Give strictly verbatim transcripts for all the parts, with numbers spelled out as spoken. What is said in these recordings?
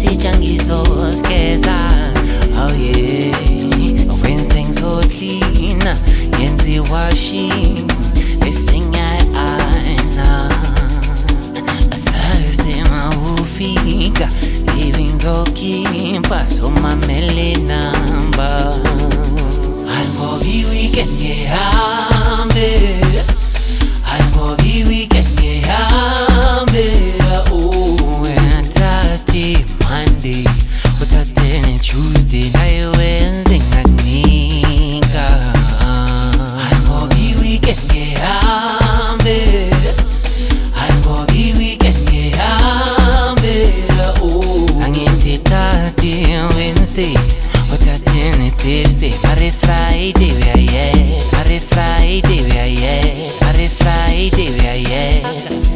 nesijangizosgeza. Oh yeah, when things so clean, yenzi washing, esinga aina. Thursday mawufika, living zokimpa, so mamele number. Almogi weekend ngehambe, almogi weekend ngehambe. Oh, uthathe Monday, uthathe Tuesday, nayo Wednesday ngakunika. Almogi weekend ngehambe, almogi weekend ngehambe. Oh, angithi Thursday, Wednesday, uthathe Thursday, Friday, Friday, we are yeah. Friday, Friday, we are yeah. Friday, Friday, we are yeah.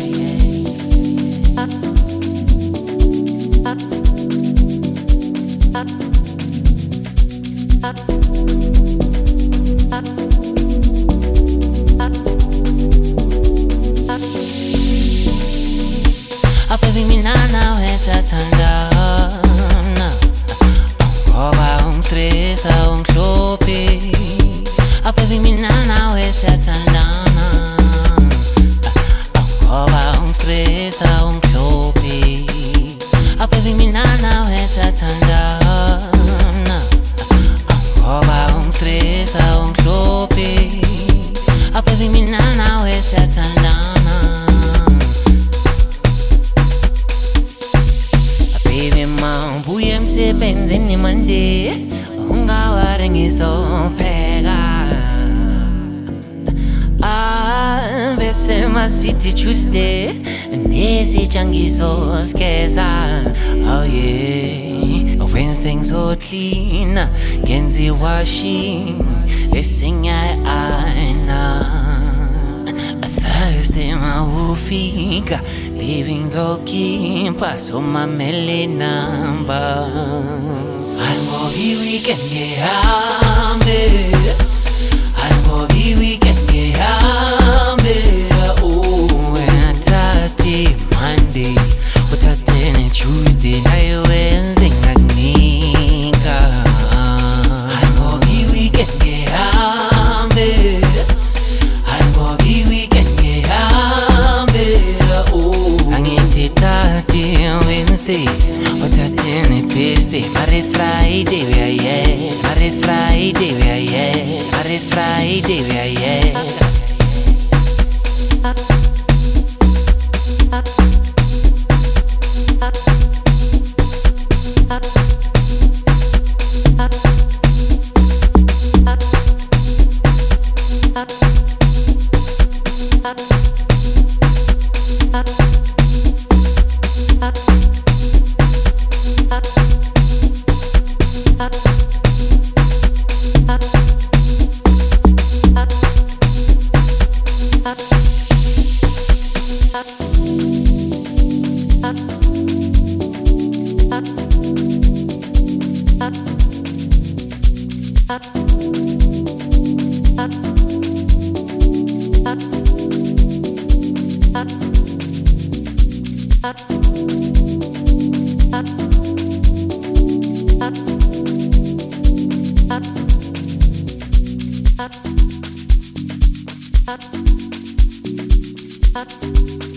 Ababy mina nawe siyathandana, ngoba ungistressa ungihluphe. Ababy mina nawe siyathandana, ngoba ungistressa ungihluphe. Ababy mina nawe siyathandana, ngoba ungistressa ungihluphe. Ababy mina nawe siyathandana. Baby mom, buya emsebenzini Monday, ungawari ngizopheka. Ah, bese masithi Tuesday, nesitsha ngizosgeza. Oh yeah, Wednesday so clean, ngenzi washing, esinga aina. Thursday mawufika, living zokimpa, so mamele number. Almogi weekend ngehambe, almogi weekend ngehambe. Oh, uthathe Monday, uthathe Tuesday, nayo Wednesday ngakunika. Almogi weekend ngehambe, almogi weekend ngehambe. Oh, angithi Thursday, Wednesday, uthathe Thursday, Friday, Friday, we are yeah. Friday, Friday, we are yeah. Friday, Friday, we are yeah. Up.